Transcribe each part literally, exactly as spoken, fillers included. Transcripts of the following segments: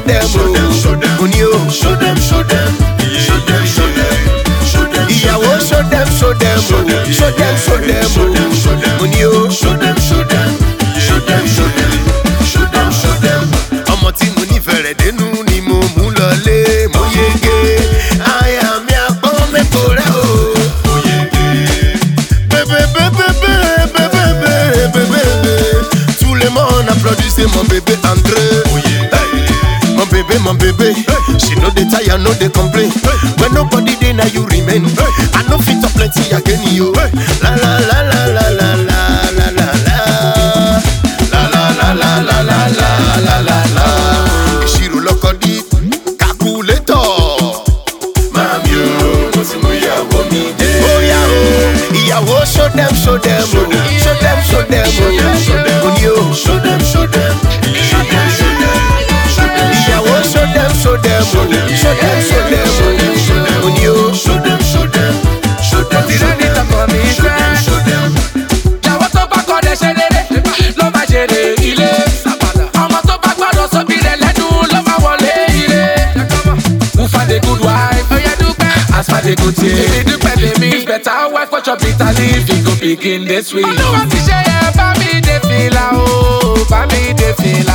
them, show them, show them, show them, show them, show them, show them, show them. Ìyàwó show them, show them, show them, show them, show them, show them, show them, show them, show them, show them, show them, show them. Ọmọ tí mo nífẹ̀ẹ́ rẹ̀ dénú ni mo mú lọlé, mo yege, àyà mi àpọ́n mẹ́kọ̀ọ́ rẹ̀ o. Mo yege, bébé bébé bébé bébé bébé bébé. Tous les mots on applaudit, c'est mon bébé André. Mon bébé, mon bébé, she know the tire, know the complain. When nobody there, now you remain. I know fit up plenty again, you. La la la la la la la la la la la la la la la la la la la. Ishiro lokodi calculator. Mami o, mo ti mo ìyàwó mi dé. Oh yeah oh, ìyàwó show them, show them, show them, show them, show them, show them, show them, show them, show them, show them, show them. Ìyàwó show them, show them, show them, show them, show them, show them, show them, show them, show them, show them. Ìrẹ́ni tọkọ mi fẹ́. Ìyàwó tó bá kọ́ dẹ̀ ṣe rere, ló máa ṣeré ilé. Ọmọ tó bá gbọ́dọ̀ sóbì rẹ̀ lẹ́nu ló máa wọlé ire. Who find a good wife? Oya dúpẹ́. As for the good thing, èmi dúpẹ́ tèmi. It's better wife for chop bitter leaf, he go begin this week. Olúwa ti ṣe yẹ bá mi dé fìlà o, bá mi dé fìlà.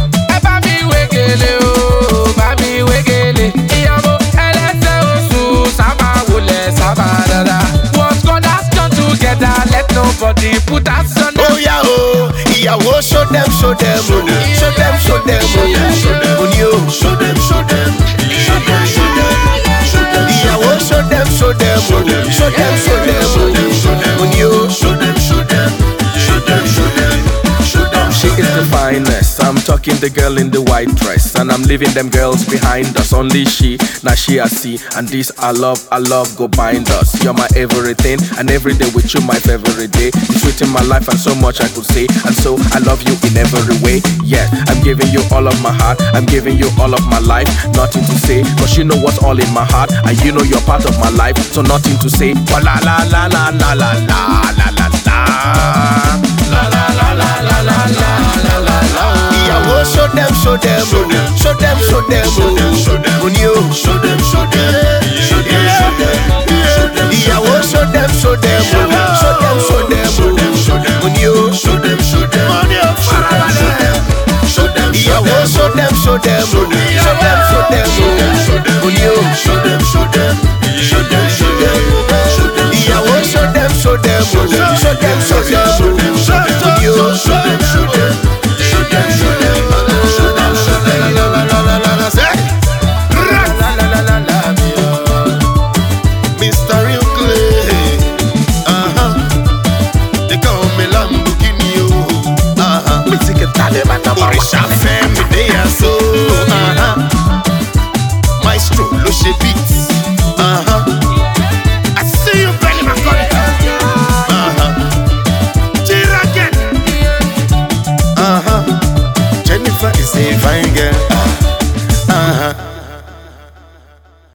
Wégele o, mami wégele. Ìyàwó ẹlẹ́sẹ̀ oṣù sábà wọlé sábà dada. What God has done together, let nobody put us on. Oh yeah oh, ìyàwó show them, show them, show them, show them, show them, show them, show them, show them, show them, show them, show them. Ìyàwó show them, show them, show them, show them, show them, show them, show them, show them, show them, show them, show them. She is the finest. I'm talking the girl in the white dress, and I'm leaving them girls behind us. Only she, now she I see, and this I love, I love go bind us. You're my everything, and every day with you my favorite day. It's sweet in my life, and so much I could say, and so I love you in every way. Yeah, I'm giving you all of my heart, I'm giving you all of my life. Nothing to say, cause you know what's all in my heart, and you know you're part of my life. So nothing to say. La la la la la la la la la la la. La la la la la la la la la la. Ìyàwó show them, show them, show them, show them, show them, show them, show them, show them, show them, show them, show them. Ìyàwó show them, show them, show them, show them, show them, show them, show them, show them, show them, show them. Ìyàwó show them, show them, show them, show them, show them.